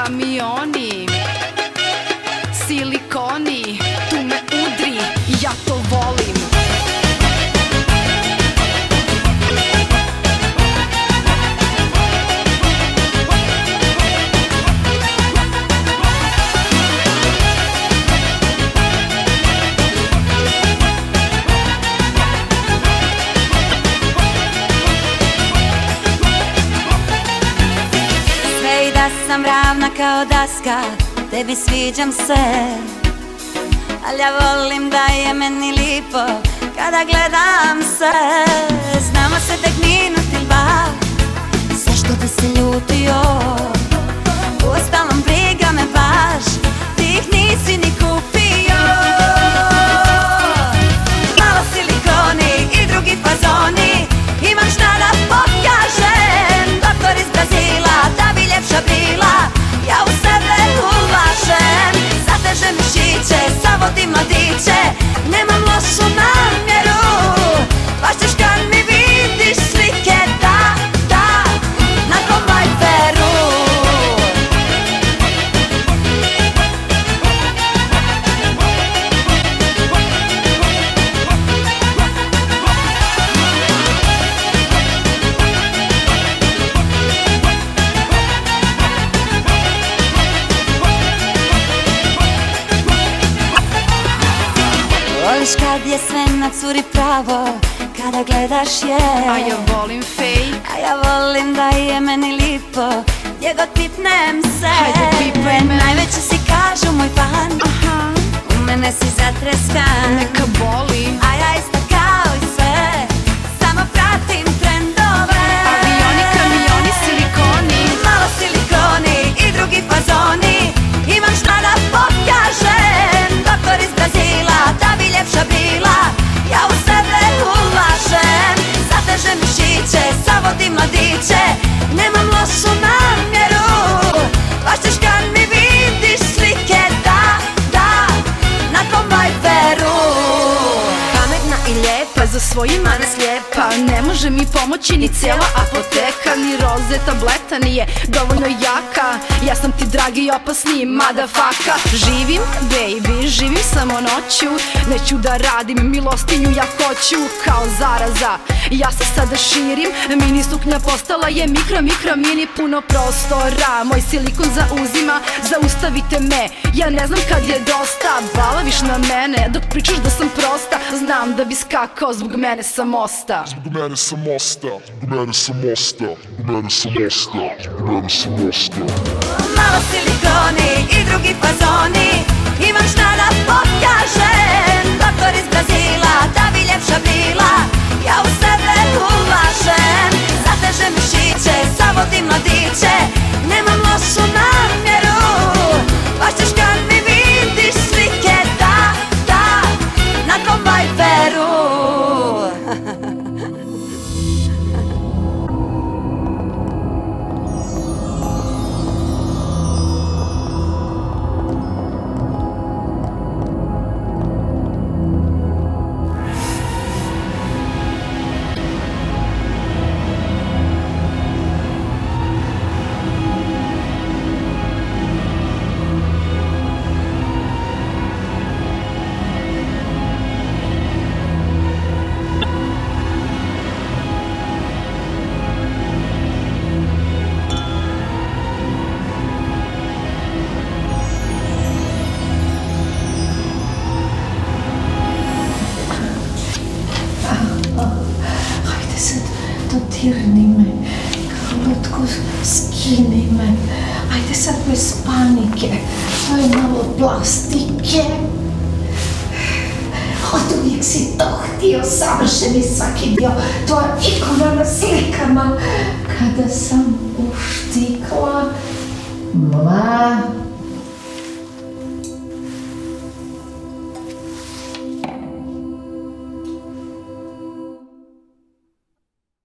kamioni, silikoni, tu me udri, ja to volim. I da sam ravna kao daska, tebi sviđam se, al ja volim da je meni lipo kada gledam se. Znamo se tek minut ili dva, zašto bi se ljutio? Uostalom briga me baš, ti ih nisi ni kupio. Malo silikoni i drugi fazoni, imam šta da pokažem. Doktor iz Brazila, da bi ljepša bila, ja u sebe ulažem. Zatežem mišiće, zavodim mladiće, nemam lošu namjeru. Baš ćeš kad mi vidiš slike, da, na kom Viberu. Voliš kad je sve na curi pravo, kada gledaš je. A ja volim fake, a ja volim da je meni lipo, gdje god pipnem se. Hajde pipaj me. Najveći si kažu moj fan, u mene si zatreskan. Neka boli, a ja isto kao i sve, samo pratim trendove. avioni, kamioni, silikoni, malo silikoni i drugi fazoni, imam šta da pokažem. Doktor iz Brazila, da bi ljepša bila, ja u sebe ulažem. Zatežem mišiće, zavodim mladiće, nemam lošu namjeru. Baš ćeš kad mi vidiš slike, da, na kom Viberu. Pametna i lijepa, za svojima ne slijepa. Ne može mi pomoći ni cijela apoteka, ni roze tableta nije dovoljno jaka. Ja sam ti dragi i opasni madafaka. Živim, baby, živim samo noću, neću da radim milostinju, ja hoću kao zaraza. Ja se sada širim, mini suknja postala je mikro, mini, puno prostora. Moj silikon zauzima, zaustavite me, ja ne znam kad je dosta. Balaviš na mene dok pričaš da sam prosta, znam da bi skakao zbog mene sa mosta. Zbog mene sa mosta, zbog mene sa mosta, zbog mene sa mosta, zbog mene sa mosta. Malo silikoni i drugi fazoni, imam šta da pokažem. Doktor iz Brazila, da bi ljepša bila, ja u sebe ulažem. Zatežem mišiće, zavodim mladiće, nemam lošu namjeru. Baš ćeš kad mi vidiš slike, da, na kom Viberu. Dodirni me, krolotko, skini me. Ajde sad bez panike, to je malo plastike. Od uvijek si to htio, savršeni svaki dio, to je ikona na slikama. Kada sam uštikla, mla,